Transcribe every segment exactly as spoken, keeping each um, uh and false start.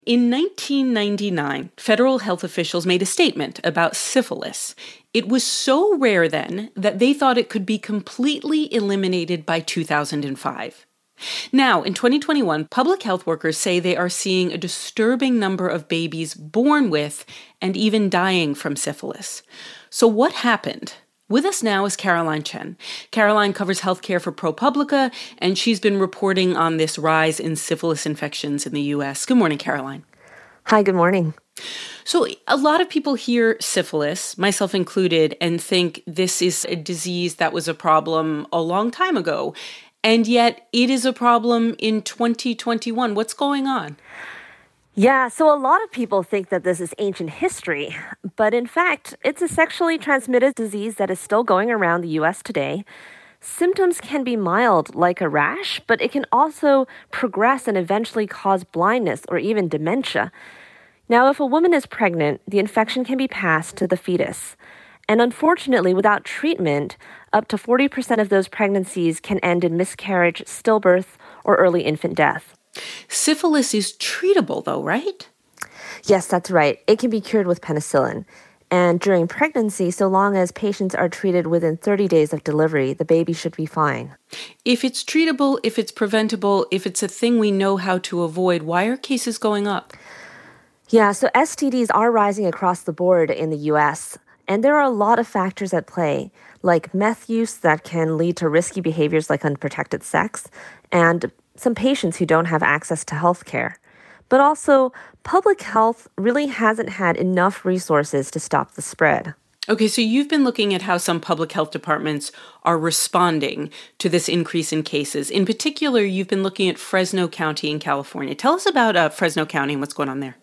In nineteen ninety-nine, federal health officials made a statement about syphilis. It was so rare then that they thought it could be completely eliminated by two thousand five. Now, in twenty twenty-one, public health workers say they are seeing a disturbing number of babies born with and even dying from syphilis. So what happened? With us now is Caroline Chen. Caroline covers healthcare for ProPublica, and she's been reporting on this rise in syphilis infections in the U S. Good morning, Caroline. Hi, good morning. So a lot of people hear syphilis, myself included, and think this is a disease that was a problem a long time ago. And yet it is a problem in twenty twenty-one. What's going on? Yeah, so a lot of people think that this is ancient history, but in fact, it's a sexually transmitted disease that is still going around the U S today. Symptoms can be mild, like a rash, but it can also progress and eventually cause blindness or even dementia. Now, if a woman is pregnant, the infection can be passed to the fetus. And unfortunately, without treatment, up to forty percent of those pregnancies can end in miscarriage, stillbirth, or early infant death. Syphilis is treatable, though, right? Yes, that's right. It can be cured with penicillin. And during pregnancy, so long as patients are treated within thirty days of delivery, the baby should be fine. If it's treatable, if it's preventable, if it's a thing we know how to avoid, why are cases going up? Yeah, so S T Ds are rising across the board in the U S, and there are a lot of factors at play, like meth use that can lead to risky behaviors like unprotected sex, and some patients who don't have access to health care. But also, public health really hasn't had enough resources to stop the spread. Okay, so you've been looking at how some public health departments are responding to this increase in cases. In particular, you've been looking at Fresno County in California. Tell us about uh, Fresno County and what's going on there.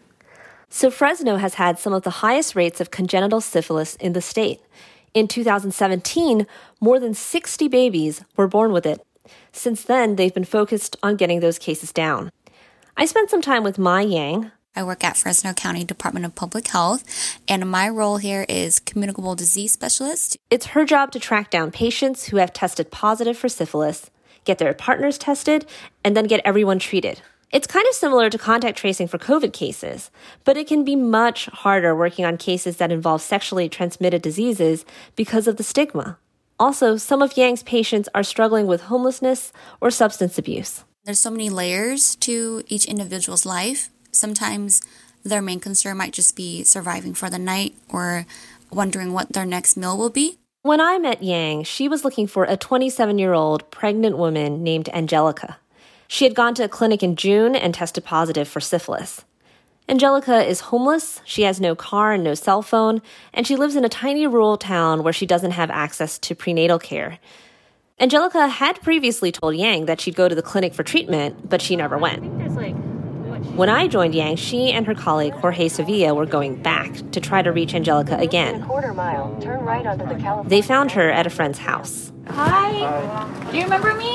So Fresno has had some of the highest rates of congenital syphilis in the state. In two thousand seventeen, more than sixty babies were born with it. Since then, they've been focused on getting those cases down. I spent some time with Mai Yang. I work at Fresno County Department of Public Health, and my role here is communicable disease specialist. It's her job to track down patients who have tested positive for syphilis, get their partners tested, and then get everyone treated. It's kind of similar to contact tracing for COVID cases, but it can be much harder working on cases that involve sexually transmitted diseases because of the stigma. Also, some of Yang's patients are struggling with homelessness or substance abuse. There's so many layers to each individual's life. Sometimes their main concern might just be surviving for the night or wondering what their next meal will be. When I met Yang, she was looking for a twenty-seven-year-old pregnant woman named Angelica. She had gone to a clinic in June and tested positive for syphilis. Angelica is homeless, she has no car and no cell phone, and she lives in a tiny rural town where she doesn't have access to prenatal care. Angelica had previously told Yang that she'd go to the clinic for treatment, but she never went. When I joined Yang, she and her colleague Jorge Sevilla were going back to try to reach Angelica again. They found her at a friend's house. Hi. Hi. Do you remember me?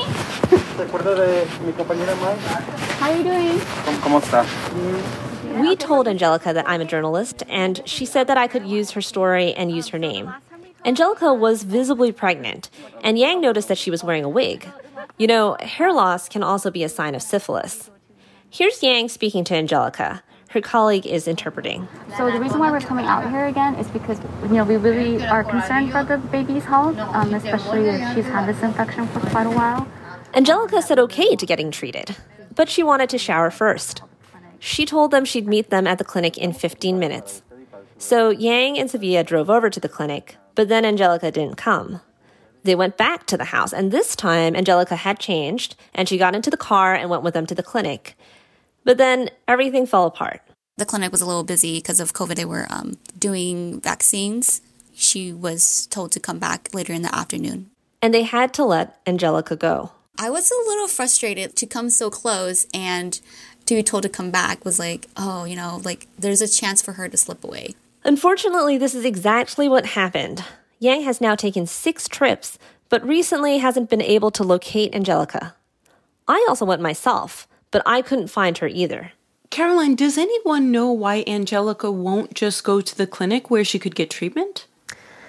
How are you doing? ¿Cómo está? We told Angelica that I'm a journalist, and she said that I could use her story and use her name. Angelica was visibly pregnant, and Yang noticed that she was wearing a wig. You know, hair loss can also be a sign of syphilis. Here's Yang speaking to Angelica. Her colleague is interpreting. So the reason why we're coming out here again is because, you know, we really are concerned for the baby's health, um, especially if she's had this infection for quite a while. Angelica said okay to getting treated, but she wanted to shower first. She told them she'd meet them at the clinic in fifteen minutes. So Yang and Sevilla drove over to the clinic, but then Angelica didn't come. They went back to the house, and this time Angelica had changed, and she got into the car and went with them to the clinic. But then everything fell apart. The clinic was a little busy because of COVID. They were um, doing vaccines. She was told to come back later in the afternoon. And they had to let Angelica go. I was a little frustrated to come so close and to be told to come back was like, oh, you know, like there's a chance for her to slip away. Unfortunately, this is exactly what happened. Yang has now taken six trips, but recently hasn't been able to locate Angelica. I also went myself, but I couldn't find her either. Caroline, does anyone know why Angelica won't just go to the clinic where she could get treatment?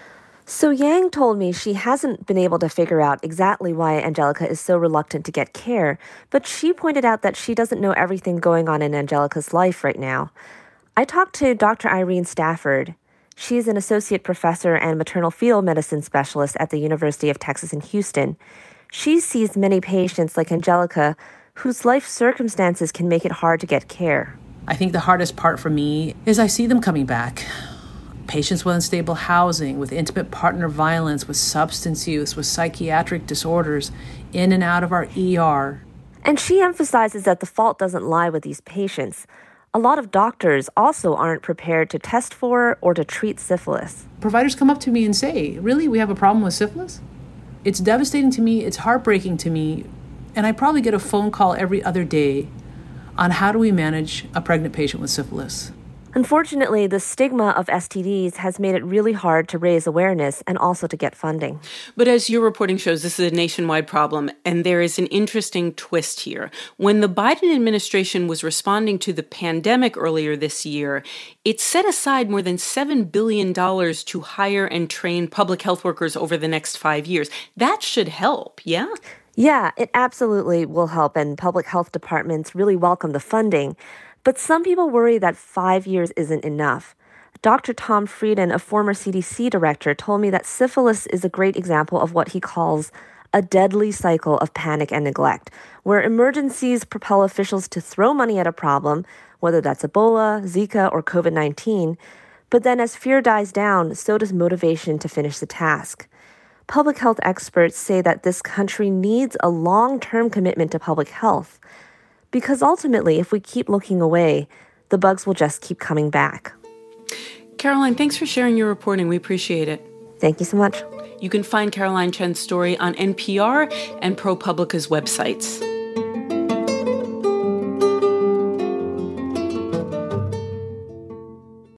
So Yang told me she hasn't been able to figure out exactly why Angelica is so reluctant to get care, but she pointed out that she doesn't know everything going on in Angelica's life right now. I talked to Doctor Irene Stafford. She's an associate professor and maternal fetal medicine specialist at the University of Texas in Houston. She sees many patients like Angelica whose life circumstances can make it hard to get care. I think the hardest part for me is I see them coming back. Patients with unstable housing, with intimate partner violence, with substance use, with psychiatric disorders, in and out of our E R. And she emphasizes that the fault doesn't lie with these patients. A lot of doctors also aren't prepared to test for or to treat syphilis. Providers come up to me and say, really, we have a problem with syphilis? It's devastating to me, it's heartbreaking to me, and I probably get a phone call every other day on how do we manage a pregnant patient with syphilis. Unfortunately, the stigma of S T Ds has made it really hard to raise awareness and also to get funding. But as your reporting shows, this is a nationwide problem, and there is an interesting twist here. When the Biden administration was responding to the pandemic earlier this year, it set aside more than seven billion dollars to hire and train public health workers over the next five years. That should help, yeah? Yeah, it absolutely will help, and public health departments really welcome the funding. But some people worry that five years isn't enough. Doctor Tom Frieden, a former C D C director, told me that syphilis is a great example of what he calls a deadly cycle of panic and neglect, where emergencies propel officials to throw money at a problem, whether that's Ebola, Zika, or covid nineteen. But then as fear dies down, so does motivation to finish the task. Public health experts say that this country needs a long-term commitment to public health. Because ultimately, if we keep looking away, the bugs will just keep coming back. Caroline, thanks for sharing your reporting. We appreciate it. Thank you so much. You can find Caroline Chen's story on N P R and ProPublica's websites.